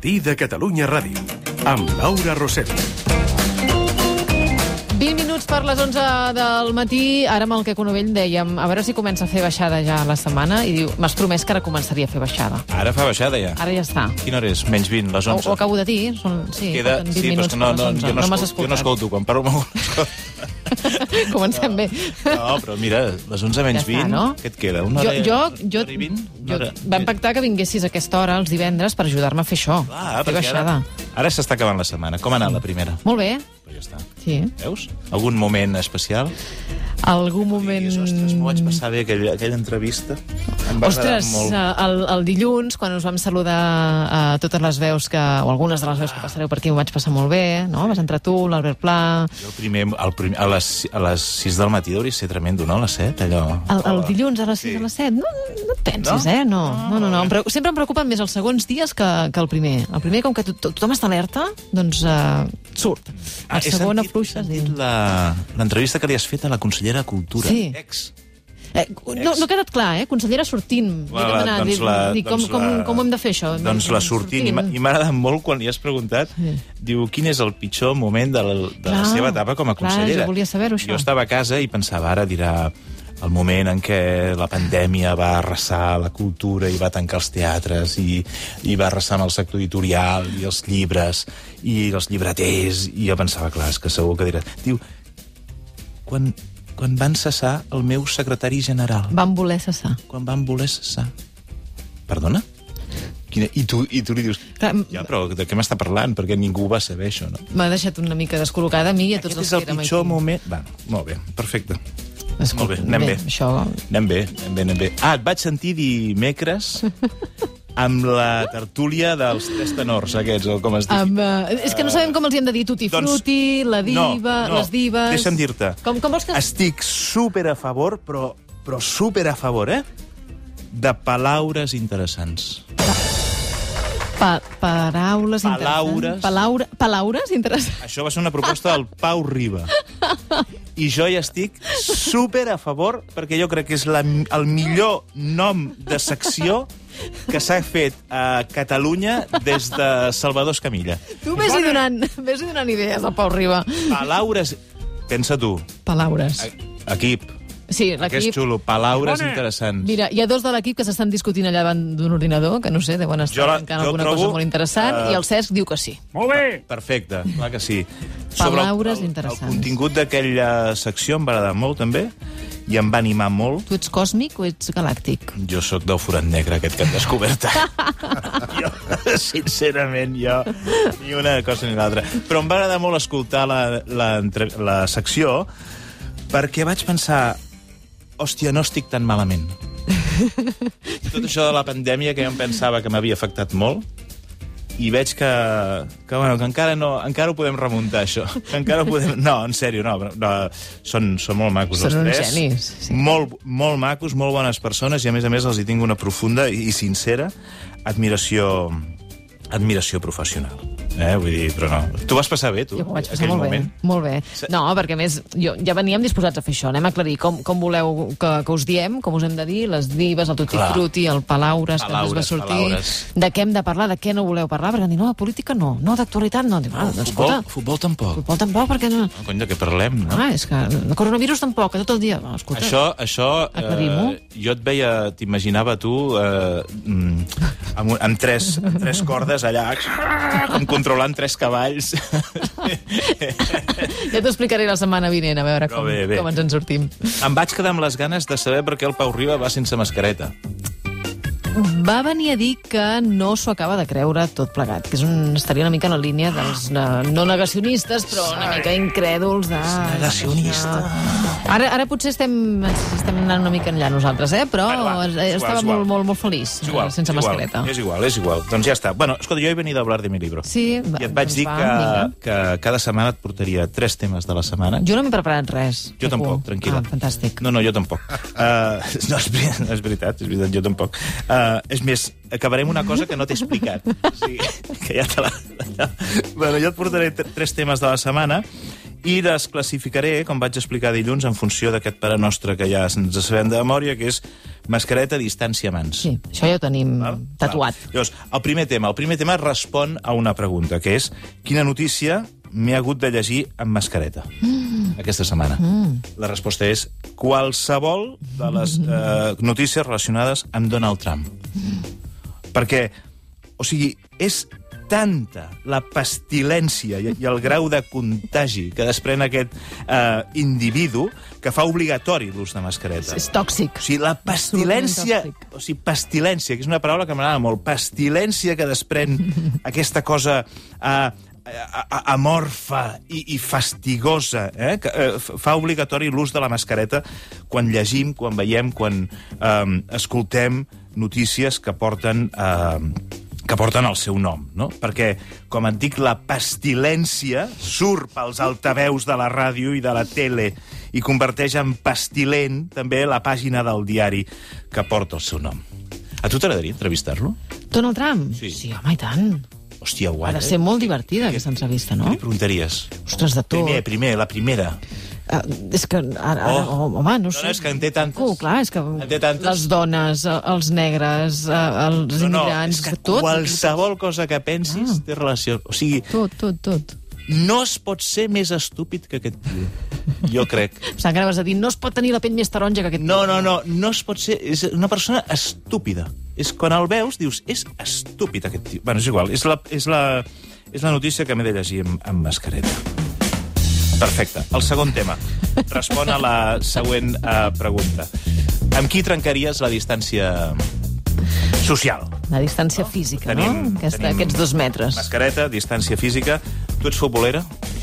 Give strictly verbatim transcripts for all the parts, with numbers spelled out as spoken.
matí de Catalunya Ràdio, amb Laura Rosell. vint minuts per les onze del matí, ara amb el que Conovell dèiem, a veure si comença a fer baixada ja la setmana, i diu, m'has promès que ara començaria a fer baixada. Ara fa baixada ja. Ara ja està. Quina hora és? Menys vint, les onze. Ho, ho acabo de dir, són, sí, Queda... vint sí, minuts però no, per les no, onze. jo no, No m'has escolto, jo no escoltat. escolto, quan parlo amb algú... Comencem bé. No, però mira, les onze menys Ja està, vint, no? què et queda? Una Jo, hora, jo, una jo, hora i vint? Una jo hora- vam pactar que vinguessis a aquesta hora, els divendres, per ajudar-me a fer això. Clar, fer perquè baixada. ara, ara s'està acabant la setmana. Com ha anat la primera? Molt bé, Pues ja està. sí. Veus? Algun moment especial? Algun moment... Digues, ostres, m'ho vaig passar bé, aquella, aquella entrevista. Em va agradar Ostres, molt. el, el dilluns, quan us vam saludar a totes les veus, que, o algunes de les veus que passareu per aquí, m'ho vaig passar molt bé, no? Vas entrar tu, l'Albert Pla... Jo el primer, el primer, a, les, a les sis del matí hauria de ser tremendo, no? A les set, allò... El, el dilluns a les sis Sí. a les set? No, no et pensis, No? eh? No, no, no. no. Em preu- sempre em preocupen més els segons dies que, que el primer. El primer, com que to, to, tothom està alerta, doncs uh, surt. El he segon sentit- afluixes. he I... sentit la- l'entrevista que li has fet a la consellera de Cultura. Sí. Ex. Eh, no, no ha quedat clar, eh? Consellera sortint. Li he Voilà, demanat, doncs dir, la- dir, com, doncs com, la- com ho hem de fer, això? Doncs la sortint. I m'ha- I m'ha agradat molt quan li has preguntat, Sí. diu, quin és el pitjor moment de la, de la Clar, seva etapa com a clar, consellera. jo volia saber-ho, això. Jo estava a casa i pensava, ara dirà el moment en què la pandèmia va arrasar la cultura i va tancar els teatres i, i va arrasar amb el sector editorial i els llibres i els llibreters. I jo pensava, clar, és que segur que dirà... Diu, quan, quan van cessar el meu secretari general, Vam voler cessar. quan van voler cessar... Perdona? Quina... I, tu, I tu li dius... Clar, Ja, però de què m'està parlant? Perquè ningú va saber això, no? m'ha deixat una mica descol·locada a mi i a tots Aquest els és el que érem pitjor aquí. moment... Va, molt bé, perfecte. Escolta, Molt bé, anem bé. Això... Anem bé, anem bé, anem bé. Ah, et vaig sentir dimecres amb la tertúlia dels tres tenors, aquests, o com es diu. Amb, uh, és que no sabem com els hi hem de dir, tutti Doncs- frutti, la diva, no, no, les divas... deixa'm dir-te. Com, com vols que... Estic super a favor, però, però super a favor, eh? De palaures interessants. Pa paraules Palaures. interessants. Palaura Palaures interessants. Això va ser una proposta del Pau Riba. I jo hi estic super a favor, perquè jo crec que és la, el millor nom de secció que s'ha fet a Catalunya des de Salvador Escamilla. Tu vés-hi donant, vés donant idees al Pau Riba. Palaures... Pensa tu, Palaures. equip, Sí, que és l'equip... xulo, palaures interessants. Mira, hi ha dos de l'equip que s'estan discutint allà davant d'un ordinador, que no sé, deuen estar Jo la- tancant jo alguna trobo, cosa molt interessant, eh, i el Cesc diu que sí. Molt bé! Perfecte, clar que sí. Palaures el, el, interessants. El contingut d'aquella secció em va agradar molt, també, i em va animar molt. Tu ets còsmic o ets galàctic? Jo sóc del forat negre, aquest que hem descobert. jo, sincerament, jo, ni una cosa ni l'altra. Però em va agradar molt escoltar la, la, entre- la secció, perquè vaig pensar, hòstia, no estic tan malament. Tot això de la pandèmia, que jo em pensava que m'havia afectat molt, i veig que, que, bueno, que encara, no, encara ho podem remuntar, això. Que encara ho podem... No, en sèrio, no. no són, són molt macos, Són els uns tres. genis, sí. Molt, molt macos, molt bones persones, i a més a més els hi tinc una profunda i sincera admiració, admiració professional. Eh? Vull dir, però no. Tu vas passar bé, tu, Jo m'ho vaig passar aquell molt moment? bé, molt bé. No, perquè a més, jo, ja veníem disposats a fer això. Anem a aclarir com, com voleu que, que us diem, com us hem de dir, les divas, el tutti Clar. frutti, el palaures, que ens va Palaures, sortir, palaures. de què hem de parlar, de què no voleu parlar, perquè diuen, no, política no, no, d'actualitat no. Diu, ah, doncs, Futbol, escolta, futbol tampoc. futbol tampoc, perquè no... No, cony, de què parlem, no? Ah, és que el coronavirus tampoc, que tot el dia... No, escolta, Això, això Aclarim-ho. eh, jo et veia, t'imaginava tu eh, mm, amb, un- amb, tres, amb tres cordes allà, com controlant tres cavalls. ja t'ho explicaré la setmana vinent, a veure Però com, bé, bé. com ens en sortim. Em vaig quedar amb les ganes de saber per què el Pau Riba va sense mascareta. Va venir a dir que no s'ho acaba de creure tot plegat, que és un, estaria una mica en la línia dels uh, no negacionistes, però una mica incrèduls de... Negacionista. Ara, ara potser estem, estem anant una mica enllà nosaltres, eh? Però Bueno, va, és igual, estava és igual. molt, molt, molt feliç, És igual, sense és igual, mascareta. És igual, és igual. Doncs ja està. Bueno, escolta, jo he venido a hablar de mi libro. Sí, va, I et vaig doncs dir va, que, vinga. que cada setmana et portaria tres temes de la setmana. Jo no m'he preparat res. Jo Quico. tampoc, tranquil·la. Ah, fantàstic. No, no, jo tampoc. Uh, no, és, veri- no, és veritat, és veritat, jo tampoc. Uh, és més, acabarem una cosa que no t'he explicat. O sigui, que ja te la... Bueno, jo et portaré t- tres temes de la setmana i les classificaré, com vaig explicar dilluns, en funció d'aquest pare nostre que ja ens sabem de memòria, que és Mascareta, distància, mans. Sí, això ja ho tenim Val? tatuat. Val. Llavors, el primer tema. El primer tema respon a una pregunta, que és quina notícia m'he hagut de llegir amb mascareta mm. aquesta setmana? Mm. La resposta és qualsevol de les eh, notícies relacionades amb Donald Trump. Mm. Perquè, o sigui, és tanta la pestilència i, i el grau de contagi que desprèn aquest eh, individu que fa obligatori l'ús de mascareta. És, és tòxic. O sigui, la pestilència... O sigui, pestilència, que és una paraula que m'agrada molt. Pestilència que desprèn aquesta cosa... Eh, amorfa i, i fastigosa, eh? que eh, fa obligatori l'ús de la mascareta quan llegim, quan veiem, quan eh, escoltem notícies que porten, eh, que porten el seu nom, no? Perquè, com et dic, la pestilència surt pels altaveus de la ràdio i de la tele i converteix en pestilent també la pàgina del diari que porta el seu nom. A tu t'agradaria entrevistar-lo? Donald Trump? Sí. Sí, home, i tant. Hòstia, guai, ha de ser molt divertida, aquesta entrevista, no? Què li preguntaries? Ostres, de tot. Primer, primer, la primera. Uh, és que ara, ara Oh. oh, home, no sé. No, no, és que en té tantes. Oh, clar, és que En té tantes. les dones, eh, els negres, eh, els No, no, immigrants, és que tot. qualsevol cosa que pensis Ah. té relació. O sigui, Tot, tot, tot. no es pot ser més estúpid que aquest tio. Jo crec. Pensava que anaves a dir, no es pot tenir la pell més taronja que aquest No, tio. no, no, no es pot ser... És una persona estúpida. És quan el veus, dius, és estúpid aquest tio. Bueno, és igual, és la, és la, és la notícia que m'he de llegir amb, amb mascareta. Perfecte. El segon tema. Respon a la següent uh, pregunta. Amb qui trencaries la distància social? La distància física, Tenim- no? Aquesta, tenim aquests dos metres. Mascareta, distància física. Tu ets futbolera?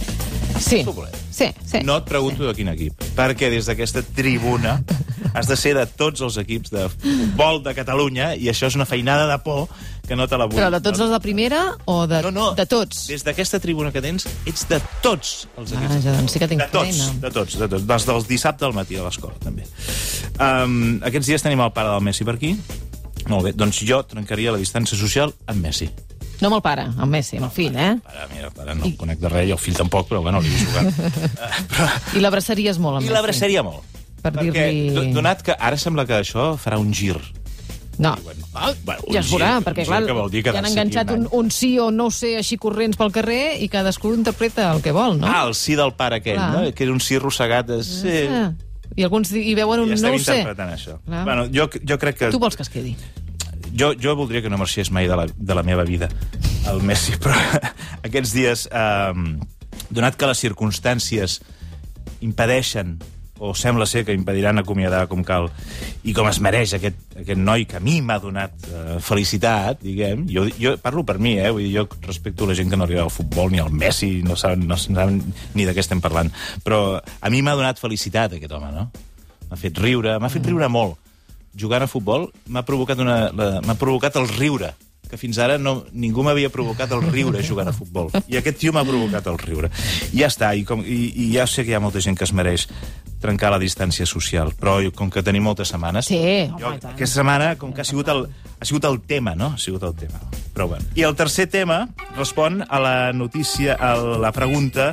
Sí, futbolera. sí, sí. No et pregunto de quin equip, perquè des d'aquesta tribuna has de ser de tots els equips de futbol de Catalunya i això és una feinada de por que no te la vull. Però de tots els de primera o de, No, no. de tots? Des d'aquesta tribuna que tens, ets de tots els Ah, equips. ja, doncs sí que tinc de tots, feina. de tots, de tots. Dels del dissabte al matí a l'escola, també. Um, aquests dies tenim el pare del Messi per aquí. Molt bé, doncs jo trencaria la distància social amb Messi. No amb el pare, amb Messi, amb el fill, eh? Pare, mira, pare, no el conec de res, i el fill tampoc, però bueno, li he jugat. uh, però... I l'abraçaries molt, amb I Messi? l'abraçaria molt. Per Perquè, dir-li- do- donat que ara sembla que això farà un gir. No, Bueno, ah, bueno, un ja es veurà, gir, perquè un clar, gir que vol dir ja han quedar-se aquí enganxat un, any. un sí o no sé així corrents pel carrer i cadascú interpreta el que vol, no? Ah, el sí del pare aquell, Clar. no? Que era un sí arrossegat. De... Sí. Ah, I alguns hi veuen un I no estem ho sé. interpretant això. Clar. Bueno, jo, jo crec que... Tu vols que es quedi? Jo, jo voldria que no marxés mai de la, de la meva vida, el Messi, però aquests dies, eh, donat que les circumstàncies impedeixen, o sembla ser que impediran acomiadar com cal, i com es mereix aquest, aquest noi que a mi m'ha donat eh, felicitat, diguem, jo, jo parlo per mi, eh, vull dir, jo respecto la gent que no arriba al futbol, ni al Messi, no saben, no saben ni de què estem parlant, però a mi m'ha donat felicitat aquest home, no? M'ha fet riure, m'ha fet riure molt. Jugant a futbol m'ha provocat, una, la, m'ha provocat el riure, que fins ara no, ningú m'havia provocat el riure jugant a futbol. I aquest tio m'ha provocat el riure. I ja està, i, com, i, i ja sé que hi ha molta gent que es mereix trencar la distància social, però com que tenim moltes setmanes... Sí, home, jo, i tant. aquesta setmana, com que ha sigut, el, ha sigut el tema, no? Ha sigut el tema. Però bueno. I el tercer tema respon a la notícia, a la pregunta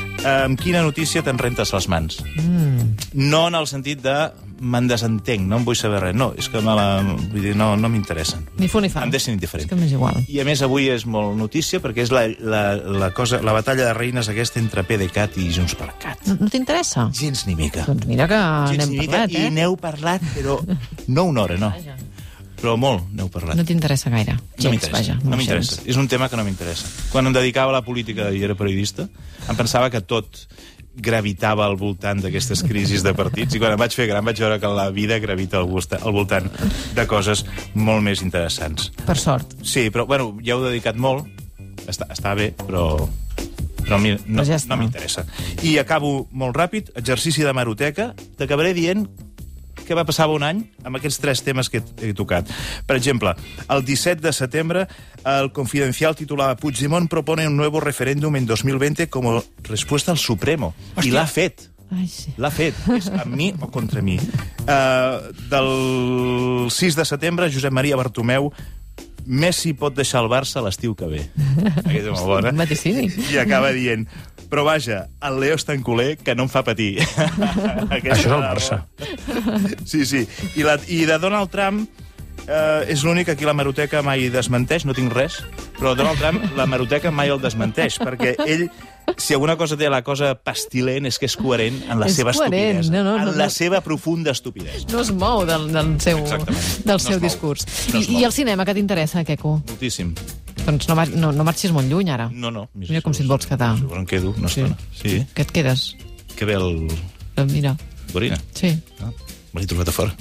amb quina notícia te'n rentes les mans? Mm. No en el sentit de me'n desentenc, no en vull saber res. No, és que me la, vull dir, no, no m'interessen. Ni fu ni fa. Em deixen indiferent. És que m'és igual. I a més avui és molt notícia perquè és la, la, la, cosa, la batalla de reines aquesta entre PDeCAT i Junts per Cat. No, no t'interessa? Gens ni mica. Doncs mira que Gens n'hem ni mica, parlat, i eh? n'heu parlat, però no una hora, no. Però molt n'heu parlat. No t'interessa gaire. No Gens, m'interessa, vaja, no gens. m'interessa. És un tema que no m'interessa. Quan em dedicava a la política i era periodista, em pensava que tot gravitava al voltant d'aquestes crisis de partits, i quan em vaig fer gran vaig veure que la vida gravita al, volta, al voltant de coses molt més interessants. Per sort. Sí, però, bueno, ja heu dedicat molt, està, està bé, però... però mi, no, Però ja està. no m'interessa. I acabo molt ràpid, exercici de maroteca, t'acabaré dient què va passar un any amb aquests tres temes que he tocat. Per exemple, el disset de setembre, el Confidencial titulava Puigdemont propone un nuevo referéndum en dos mil veinte como respuesta al Supremo. Hòstia. I l'ha fet. Ai, sí. L'ha fet. És amb mi o contra mi. Uh, del sis de setembre, Josep Maria Bartomeu, Messi pot deixar el Barça l'estiu que ve. Aquesta és molt bona. Vaticini. I acaba dient, però vaja, el Leo és tan culer que no em fa patir. Això és el Barça. Sí, sí. I, la, i de Donald Trump eh, és l'únic que aquí la Hemeroteca mai desmenteix, no tinc res, però Donald Trump la Hemeroteca mai el desmenteix, perquè ell, si alguna cosa té la cosa pestilent, és que és coherent en la És seva coherent, estupidesa. no, no, en no, la no. seva profunda estupidesa. No es mou del, del seu, Exactament. del No seu es mou. discurs. No I, es mou. I el cinema, que t'interessa, Queco? Moltíssim. Doncs no, mar no, no marxis molt lluny, ara. No, no. Mira com si et vols quedar. Seguro em quedo una Sí. estona. Sí. Que et quedes? Que bé el... Eh, Mira, Gorina. sí. Ah, me l'he trobat a fora.